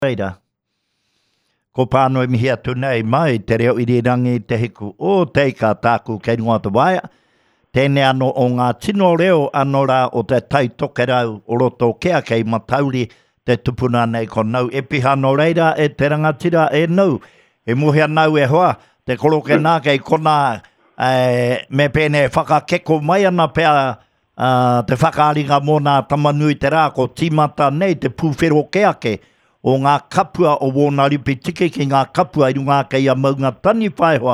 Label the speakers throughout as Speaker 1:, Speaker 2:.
Speaker 1: Reira. Ko pānoi mihi atu nei mai te reo irirangi te hiku o teika tāku kei ngā te waia. Tēnei anō o ngā tino reo anō rā o te tai toke rau o roto kea kei matauri te tupuna nei ko nau. E piha no reira e te rangatira e nau. E muhea nau e hoa te koroke nā kei kona me pēne whakakeko mai ana pēa te whakaaringa mō nā tamanui te rā ko tīmata nei te pūwhero keake o ngā kapua o wōna ripi tike ki ngā kapua i runga kei a maunga tani whaihoa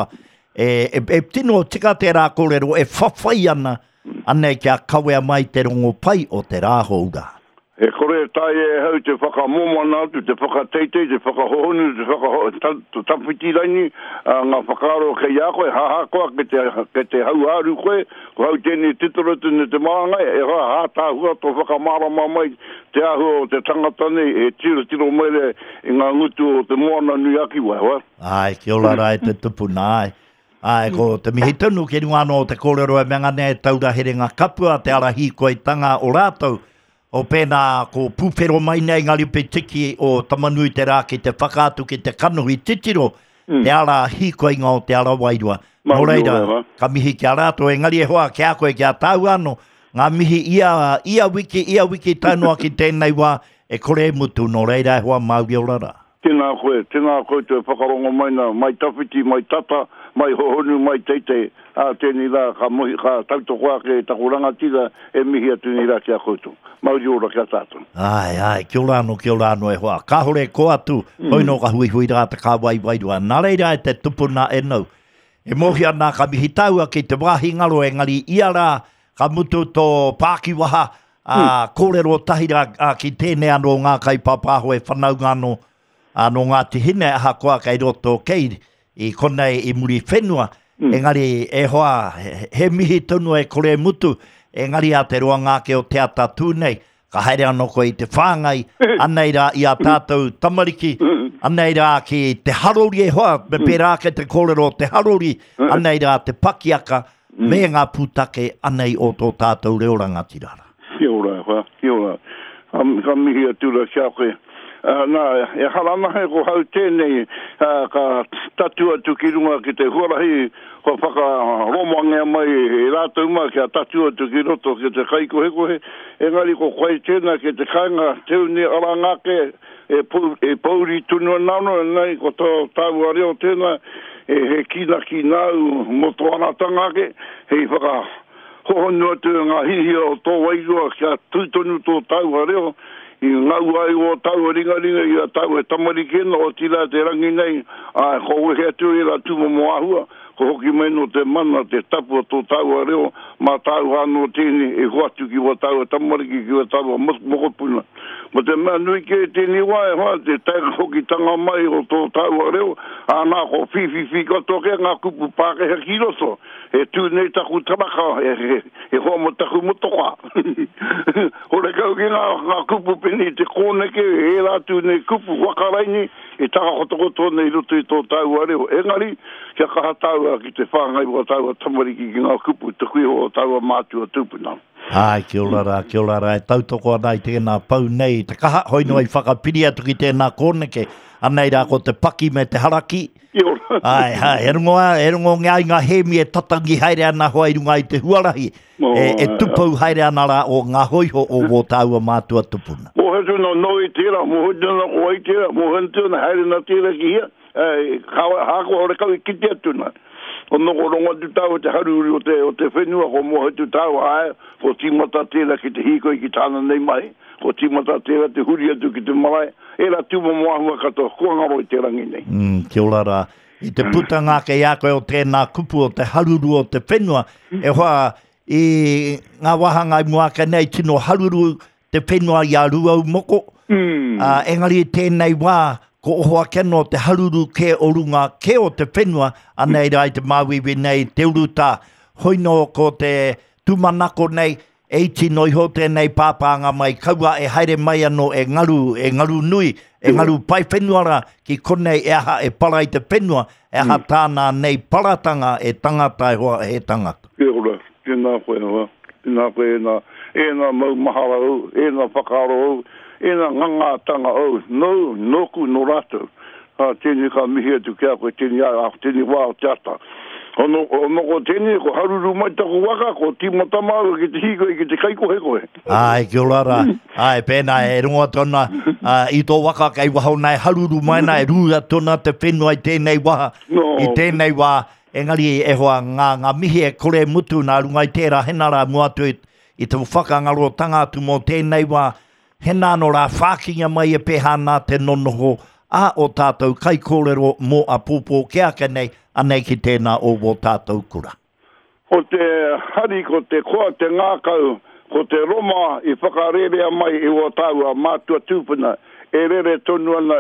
Speaker 1: e tino tika te rā kōrero e whawhai ana anei kia kawea mai te rongo pai o te rā houra.
Speaker 2: E kore tai e hau te whakamomana atu, te whakateitei, te whakahohonu, te tapitiraini, ngā whakaro kei a koe, hahakoa ke te hau aru koe, ko hau tēnei titorotu ne te maangai, e hoa hātāhua to whakamarama mai, te ahu o te tangata nei, e tiro mere i ngā ngutu o te moana nui aki wai hoa.
Speaker 1: Ai, ki ola rai te tupuna ai. Ai, ko te mihi tunu ki runga no te kōrero e mengane taura here ngā kapua, te arahi koe tanga o rātou, o pēnā ko pūwhero mai nei ngā ripe tiki o tamanui te rā ki te whakātu ki te kanuhi titiro, te ara hiko inga o te ara wairua. Nō reira, ka mihi ki a rātou e ngari e hoa ki a koe ki a tāu ano, ngā mihi ia wiki taunua ki tēnei wā e kore mutu nō reira e hoa mauri o rara.
Speaker 2: Tēnā koe te whakarongo mai nā, mai tawhiti, mai tata, mai hohonu, mai teitei, tēnei rā, ka tautokoa ke takuranga tira e mihi atu ni rā ki a koutu. Mauri ora ki a tātou.
Speaker 1: Ai, kia ora anō e hoa. Ka hore ko atu, hoino ka hui rā te ka wairua. Nā reira e te tupuna e nau. E mohi ana ka mihi taua ki te wāhi ngaro e ngari ia rā, ka mutu tō Pākiwaha, kōrero tahira ki tēnei anō ngā kai papaho e whanau ngāno, anō ngā tihine aha koa kei roto kei i konei i muri whenua, engari e hoa he mihi tonu e kore mutu, engari a te roa ngā ke o te ata tūnei, ka haere anō koe i te whāngai, anei rā i a tātou tamariki, anei rā ki te harori e hoa, me pērā ke te kōrero te harori, anei rā te pakiaka, me ngā pūtake anei o tō tātou reo rangatirara.
Speaker 2: Kia ora, hoa, kia ora. Ka mihi atura kia koe. Nā, e harana he ko hau tēnei ka tatu atu ki runga ki te huarahi ko whakaromoangea mai e rātou mai ki a tatu atu ki roto ki te kaikohe. Engari ko koe tēnā ki te kainga teuni arangake e pauri tunua nano nei ko tāu areo tēnā he kina ki nau moto anatanga ke he whaka hohonu atu ngā hihi o tō wairua ki a tūtonu tō tāu areo I ngau ai o tau ringa I a tau e tamarikena o tira te rangi nei ko wehe atu I la tuma moahua ko hoki mai no te mana te tapu o tō tau a reo ma tau hano tēne e huatu ki wa tau e tamariki ki wa tau a mokopuna ma te mea nui ke tēne wae hoa te taiga hoki tanga mai o tō tau a reo nā ko whiwhiwhi kato ke ngā kupu pākeha ki roto e tū nei taku taraka e hoa mo taku motoka hore kau ki ngā kupu peni te kōneke e rātu nei kupu wakaraini e taka kotokoto nei roto I tō tau a reo engari kia kaha tau ki te whāngai o tau a tamariki ki ngā kupu te kui o tau a mātua tūpuna.
Speaker 1: Ai, kia ora e tautoko ana I tēnā pau nei, te kaha hoino I whakapiri atu ki tēnā kōneke, anei rā ko te paki me te haraki.
Speaker 2: Kia ora.
Speaker 1: Ai, e rungo ngā inga hemi e tatangi haere ana hoa I runga I te huarahi, e tupau haere ana rā o ngā hoiho o wō tau a mātua tupuna.
Speaker 2: Mo hetu no noi tēra, mo hetu no oi tēra, mo hetu no haere na tēra ki hia. Hako ore kau I kiti atuna. O noko ronga tu tau te haruri o te whenua ko mohe tu tau ae ko tīmata tēra ki te hiko I ki tāna nei mai ko tīmata tēra te huri atu ki te marae e la tūma moahua kato kuangaro I te rangi nei.
Speaker 1: Kia ora rā. I te putanga ke ia koe o tēnā kupu o te haruru o te whenua e hoa I ngā wahanga I muaka nei tino haruru te whenua I a ruau moko. Engari tēnei wā ko ohoa keno te haruru ke o runga ke o te whenua anei rai te māwiwi nei te uruta hoino ko te tumanako nei e tino iho tēnei pāpānga mai kaua e haere mai anō e ngaru nui e ngaru pai whenuara ki konei e aha e para I te whenua e aha tāna nei paratanga e tangata e hoa e tangata.
Speaker 2: Kia ora, tēnā koe hoa, tēnā koe e nā mau mahara au, e nā whakaro au, ina nganga tanga o noku no rato tēnei ka mihi atu kia koe tēnei wā o tata ono ko tēnei ko haruru mai tako waka ko timota maru ki te hiko ki te kaiko he koe
Speaker 1: ai kia ora ai pēnā e runga tona i tō waka kai wahau nai haruru mai nai rūra tona te whenua i tēnei waha i tēnei wā engari e hoa ngā mihi e kore mutu nā runga i tērā henara muatu i te whakangaro tangatu mō tēnei wā hena no rā whākinga mai e pēhā nā te nonoho a o tātou kai kōrero mō a pōpō kia nei anei ki tēnā o wō tātou kura.
Speaker 2: Ko te hari, ko te koa te ngākau, ko te roma i whakarerea mai i wō tāua mātua tūpuna, e rere tonu ana.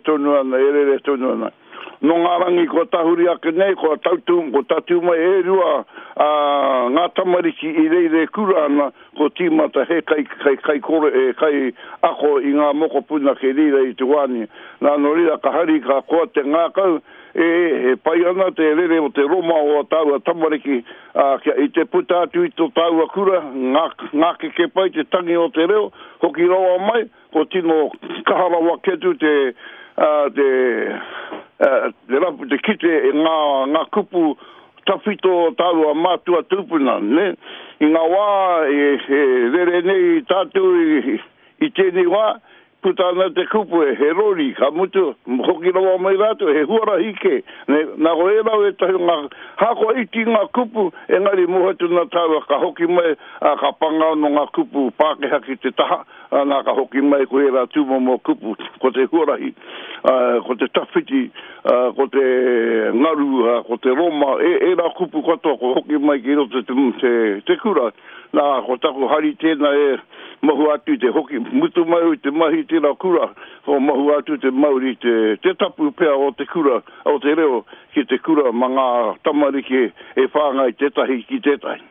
Speaker 2: No ngā rangi ko tahuri ake nei, ko tatu mai e rua ngā tamariki i reire kura ana, ko tīmata he kai kore e kai ako i ngā moko puna ke rira i te wāni. Nā no rira ka hari ka koa te ngākau, e pai ana te rere o te roma o tāua tamariki i te puta atu i tō tāua kura, ngā ke pai te tangi o te reo, hoki rawa mai, ko tino kaharawa ketu te rapu te kite e ngā kupu tawhito tāua mātua tūpuna, ne? I ngā wā e rere nei tātou i tēnei wā, putana te kupu e he rori, ka mutu, hoki rawa mai rātou, he huara hike, ne? Nā ko e rau e tahi ngā hako iti ngā kupu, e ngari mohatu nā tāua ka hoki mai, ka pangau no ngā kupu Pākehā ki te taha, nā ka hoki mai ko e rā tūma mō kupu, ko te huarahi, ko te tawhiti, ko te ngaru, ko te roma, e rā kupu katoa ko hoki mai ki roto te kura, nā ko taku hari tēnā e mahu atu te hoki, mutu mai te mahi te rā kura, o mahu atu te mauri te tapu pēr o te kura, o te reo ki te kura, ma ngā tamariki e whāngai tētahi ki tētahi.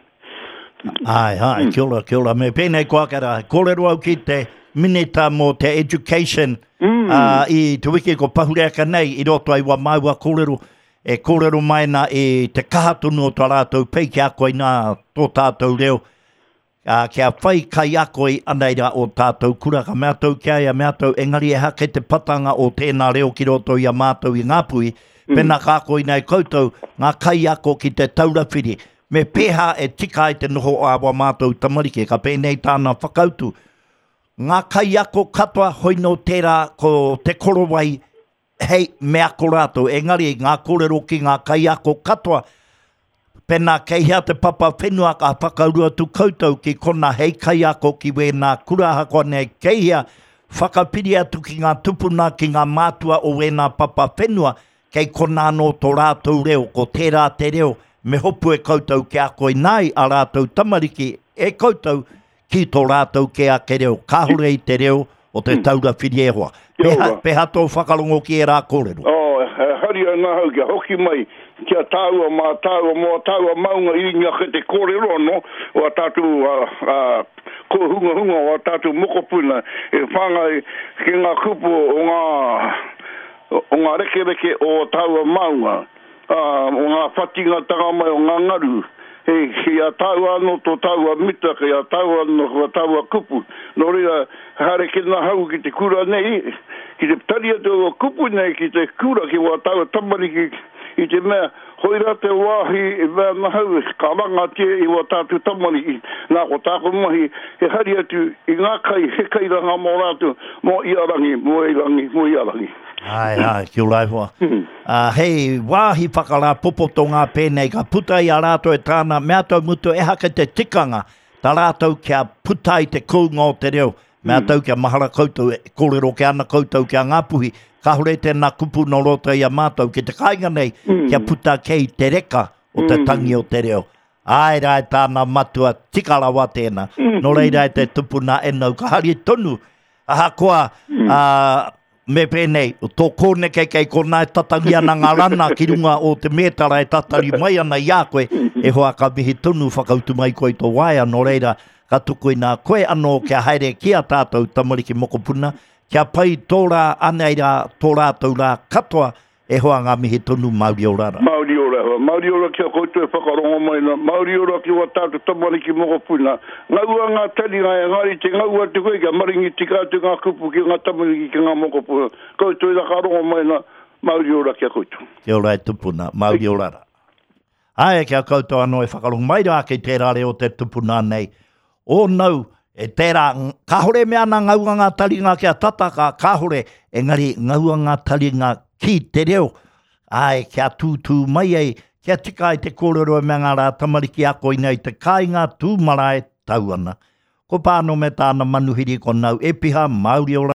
Speaker 1: Ai, kia ora, me pēnei kōkara, kōrero au ki te minita mō te education i te wiki ko pahureaka nei, i roto ai wa maua kōrero, e kōrero mai na e te kahatunu o tā rātou pei ki a koe nā tō tātou reo, kia whai kai a koe aneira o tātou kura, ka mea tau kia ia mea tau engari e hake te patanga o tēnā reo ki roto i a mātou i Ngāpui, pena ka koe nei koutou, ngā kai ako ki te taurawhiri, me pēha e tika i te noho a wa mātou tamariki, ka pēnei tāna whakautu. Ngā kai ako katoa hoino tērā ko te korowai, hei mea ko rātou, engari ngā kōrero ki ngā kai ako katoa, pena kei hea te papa whenua ka whakaurua tu koutou ki kona hei kai ako ki wēnā kuraha kone kei hea whakapiri atu ki ngā tupuna ki ngā mātua o wēnā papa whenua kei kona no tō rātou reo, ko tērā te reo, me hopu e koutou ki a koe nai a rātou tamariki e koutou ki tō rātou ki a ke reo, kāhure i te reo o te taura whiri e hoa. Peha tō whakarongo ki e rā kōrero.
Speaker 2: Hari ana hau kia hoki mai, kia tāua maunga i ngā ke te kōrero no, o a tātou ko hunga o a tātou mokopuna, e whangai ki ngā kupu o ngā reke o tāua maunga. O ngā whatinga tanga mai o ngā ngaru, he a tāua anō tō tāua mita, he a tāua anō tō tāua kupu. Nō rea, hare ki nā hau ki te kura nei, ki te taria tō kupu nei, ki te kura ki wā tāua tamariki, i te mea, hoira te wāhi, e mea nā hau, ka ranga te i wā tātou tamariki, nā ko tāko mahi, he hari atu i ngā kai, he kai ranga mō rātou, mō iarangi, mō iarangi.
Speaker 1: Ai, ki ulai hoa. Hei, wāhi whakara popoto ngā pēnei, ka putai a rātou e tāna, mea tau mutu e haka te tikanga, tā rātou kia putai te kūnga o te reo, mea tau kia mahara koutou, kōrero kia ana koutou kia Ngāpuhi, ka hore tēnā kupu no roto i a mātou, ki te kāinga nei, kia puta kei te reka o te tangi o te reo. Ai rai tāna matua, tikarawa tēnā, no reira e te tupuna enau, ka hari tonu, aha koa, me pēnei, tō kōne kei kona e tatangi ana ngā rana ki runga o te mētara e tatari mai ana i a koe, e hoa ka mihi tonu whakautu mai koe tō waia, no reira ka tuku i nā koe anō kia haere kia tātou tamariki mokopuna, kia pai tō rā aneira tō rātou rā katoa e hoa ngā mihi tonu Māori o rara.
Speaker 2: Māori o rara. Māori o rara kia koutou e whakarongo mai na. Māori o rara ki wa tātou tamani ki moko puna. Ngā ua ngā tali ngā ngāri te ngā ua te koe kia maringi te kātou ngā kupu ki ngā tamani ki ngā moko puna. Koutou e whakarongo mai na Māori o rara kia koutou.
Speaker 1: Kia ora e tupuna, Māori o rara. Ai kia koutou anō e whakarongo mai rā kei te rare o te tupuna nei. O nau, e tērā, ka hore mea nā ngaua ngā taringa kia tataka, ka hore, engari ngaua ngā taringa ki te reo. Ai, kia tūtū mai ei, kia tika i te kōrero mea ngā rā tamariki a koe nei, te kāinga tūmara e tauana. Ko pāno me tāna manuhiri ko nau e piha Māori o rara.